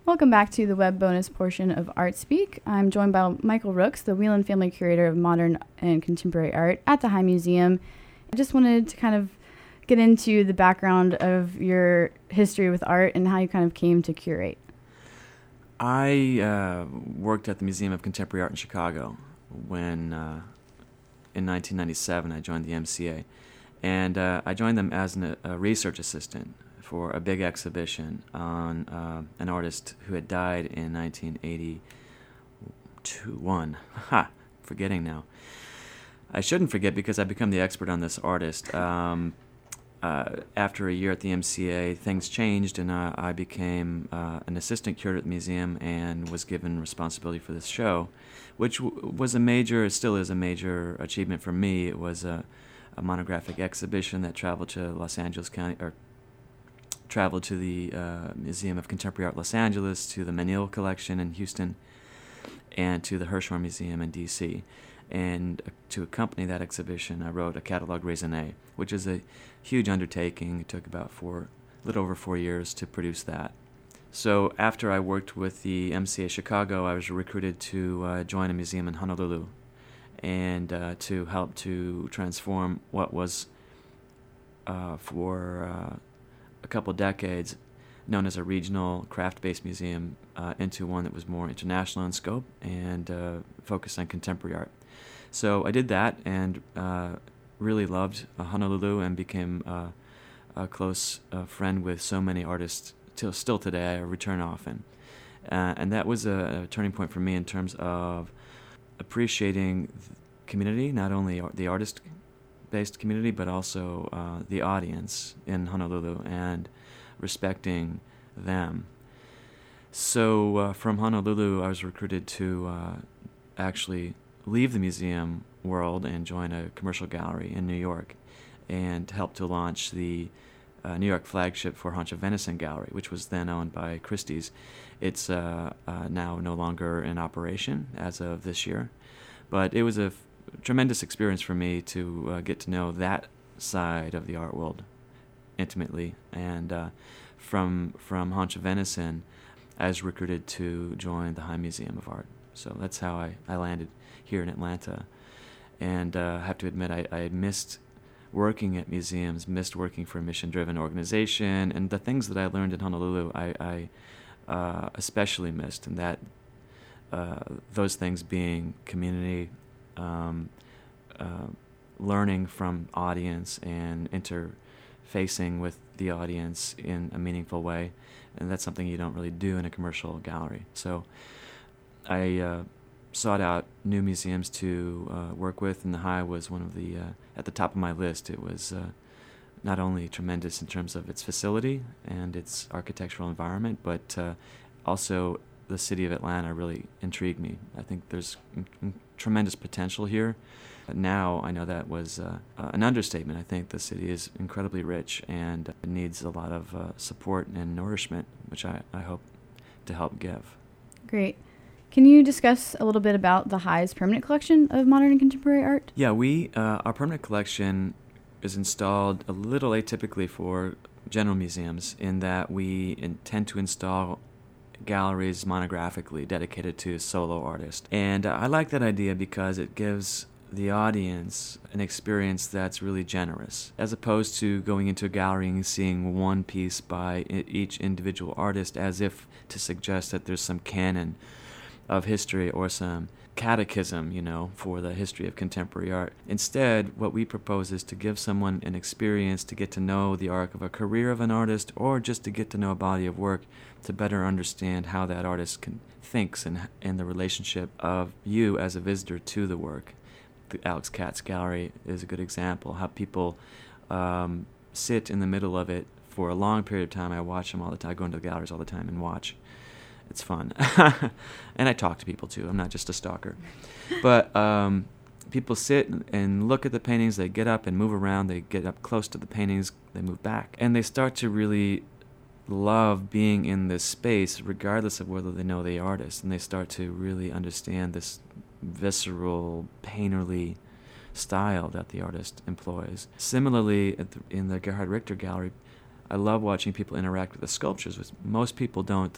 Welcome back to the web bonus portion of Art Speak. I'm joined by Michael Rooks, the Whelan Family Curator of Modern and Contemporary Art at the High Museum. I just wanted to kind of get into the background of your history with art and how you kind of came to curate. I worked at the Museum of Contemporary Art in Chicago when, in 1997, I joined the MCA. And I joined them as a research assistant for a big exhibition on an artist who had died in 1981. Ha! Forgetting now. I shouldn't forget because I've become the expert on this artist. After a year at the MCA, things changed, and I became an assistant curator at the museum and was given responsibility for this show, which was still is a major achievement for me. It was a monographic exhibition that traveled to Los Angeles County, or traveled to the Museum of Contemporary Art Los Angeles, to the Menil Collection in Houston, and to the Hirshhorn Museum in D.C. And to accompany that exhibition, I wrote a catalogue raisonné, which is a huge undertaking. It took about a little over 4 years to produce that. So after I worked with the MCA Chicago, I was recruited to join a museum in Honolulu and to help to transform what was for a couple decades known as a regional craft-based museum into one that was more international in scope and focused on contemporary art. So I did that and really loved Honolulu and became a close friend with so many artists. Still today, I return often. And that was a turning point for me in terms of appreciating community, not only the artist-based community, but also the audience in Honolulu and respecting them. So from Honolulu, I was recruited to actually leave the museum world and join a commercial gallery in New York and help to launch the New York flagship for Haunch of Venison Gallery, which was then owned by Christie's. It's now no longer in operation as of this year, but it was a tremendous experience for me to get to know that side of the art world intimately. And from Haunch of Venison, I was recruited to join the High Museum of Art. So that's how I landed here in Atlanta. And I have to admit, I missed working at museums, missed working for a mission-driven organization, and the things that I learned in Honolulu, I especially missed, and that those things being community, learning from audience and interfacing with the audience in a meaningful way, and that's something you don't really do in a commercial gallery. So I sought out new museums to work with, and the High was one of the at the top of my list. It was not only tremendous in terms of its facility and its architectural environment, but also the city of Atlanta really intrigued me. I think there's tremendous potential here. Now I know that was an understatement. I think the city is incredibly rich and needs a lot of support and nourishment, which I hope to help give. Great. Can you discuss a little bit about the High's permanent collection of modern and contemporary art? Yeah, our permanent collection is installed a little atypically for general museums in that we intend to install galleries monographically dedicated to solo artists. And I like that idea because it gives the audience an experience that's really generous, as opposed to going into a gallery and seeing one piece by each individual artist as if to suggest that there's some canon of history or some catechism, for the history of contemporary art. Instead, what we propose is to give someone an experience to get to know the arc of a career of an artist, or just to get to know a body of work to better understand how that artist thinks and the relationship of you as a visitor to the work. The Alex Katz Gallery is a good example, how people sit in the middle of it for a long period of time. I watch them all the time. I go into the galleries all the time and watch. It's fun. And I talk to people, too. I'm not just a stalker. But people sit and look at the paintings. They get up and move around. They get up close to the paintings. They move back. And they start to really love being in this space, regardless of whether they know the artist. And they start to really understand this visceral, painterly style that the artist employs. Similarly, in the Gerhard Richter Gallery, I love watching people interact with the sculptures, which most people don't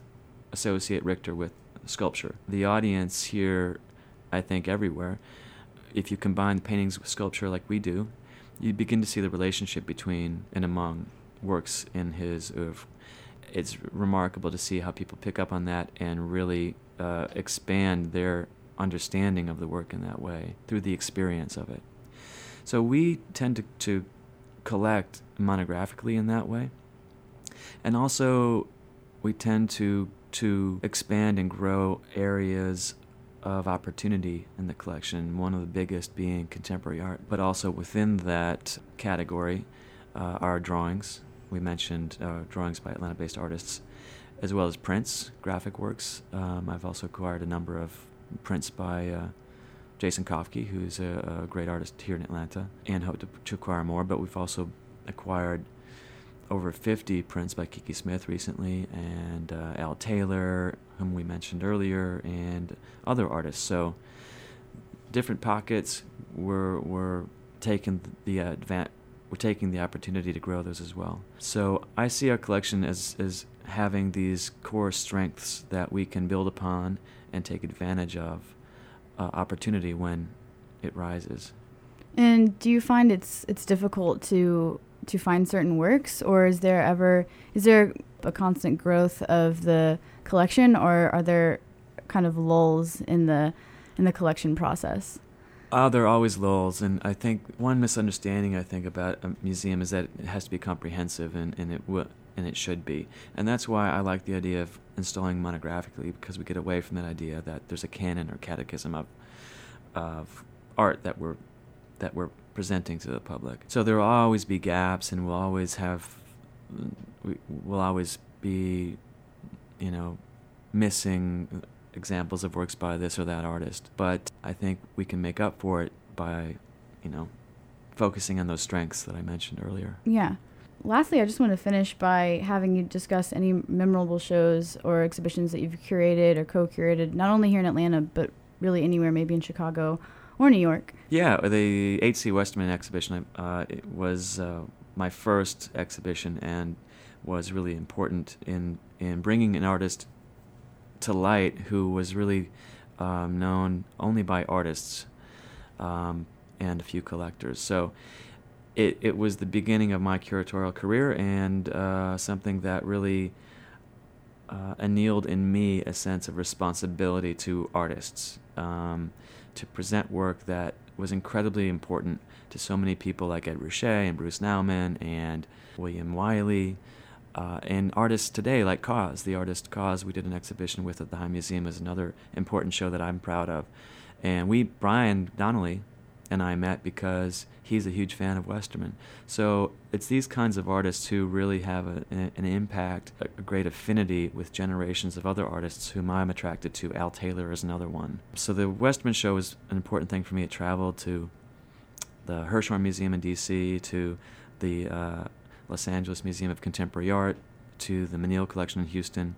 associate Richter with sculpture. The audience here, I think everywhere, if you combine the paintings with sculpture like we do, you begin to see the relationship between and among works in his oeuvre. It's remarkable to see how people pick up on that and really expand their understanding of the work in that way through the experience of it. So we tend to collect monographically in that way. And also we tend to expand and grow areas of opportunity in the collection, one of the biggest being contemporary art. But also within that category are drawings. We mentioned drawings by Atlanta-based artists, as well as prints, graphic works. I've also acquired a number of prints by Jason Kofke, who's a great artist here in Atlanta, and hope to acquire more. But we've also acquired over 50 prints by Kiki Smith recently, and Al Taylor, whom we mentioned earlier, and other artists. So different pockets, we're taking the opportunity to grow those as well. So I see our collection as having these core strengths that we can build upon and take advantage of opportunity when it rises. And do you find it's difficult to find certain works, or is there a constant growth of the collection, or are there kind of lulls in the collection process? There are always lulls, and I think one misunderstanding about a museum is that it has to be comprehensive, and it should be. And that's why I like the idea of installing monographically, because we get away from that idea that there's a canon or catechism of art that we're presenting to the public. So there will always be gaps, and we'll always be, missing examples of works by this or that artist. But I think we can make up for it by, focusing on those strengths that I mentioned earlier. Yeah. Lastly, I just want to finish by having you discuss any memorable shows or exhibitions that you've curated or co-curated, not only here in Atlanta, but really anywhere, maybe in Chicago or New York. Yeah, the H.C. Westerman exhibition it was my first exhibition and was really important in bringing an artist to light who was really known only by artists and a few collectors. So it was the beginning of my curatorial career, and something that really annealed in me a sense of responsibility to artists, to present work that was incredibly important to so many people like Ed Ruscha and Bruce Nauman and William Wiley, and artists today like KAWS. The artist KAWS we did an exhibition with at the High Museum is another important show that I'm proud of. And Brian Donnelly and I met because he's a huge fan of Westerman. So it's these kinds of artists who really have an impact, a great affinity with generations of other artists whom I'm attracted to. Al Taylor is another one. So the Westerman show was an important thing for me. It traveled to the Hirshhorn Museum in D.C., to the Los Angeles Museum of Contemporary Art, to the Menil Collection in Houston.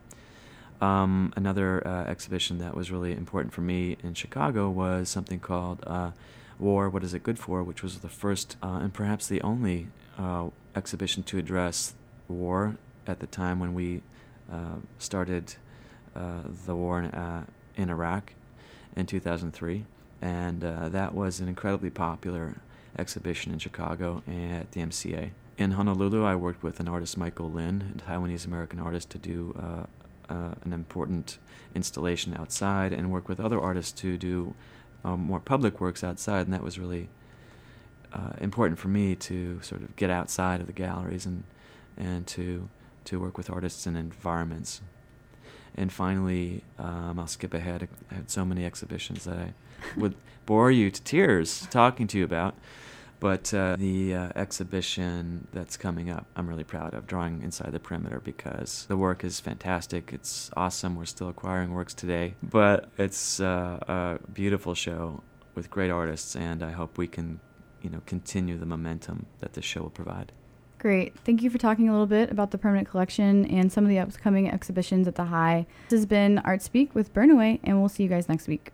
Another exhibition that was really important for me in Chicago was something called War, What Is It Good For?, which was the first and perhaps the only exhibition to address war at the time when we started the war in Iraq in 2003. And that was an incredibly popular exhibition in Chicago at the MCA. In Honolulu, I worked with an artist, Michael Lin, a Taiwanese-American artist, to do an important installation outside, and work with other artists to do more public works outside, and that was really important for me to sort of get outside of the galleries and to work with artists and environments. And finally, I'll skip ahead. I had so many exhibitions that I would bore you to tears talking to you about. But the exhibition that's coming up, I'm really proud of, Drawing Inside the Perimeter, because the work is fantastic. It's awesome. We're still acquiring works today. But it's a beautiful show with great artists, and I hope we can, continue the momentum that this show will provide. Great. Thank you for talking a little bit about the permanent collection and some of the upcoming exhibitions at the High. This has been Art Speak with Burnaway, and we'll see you guys next week.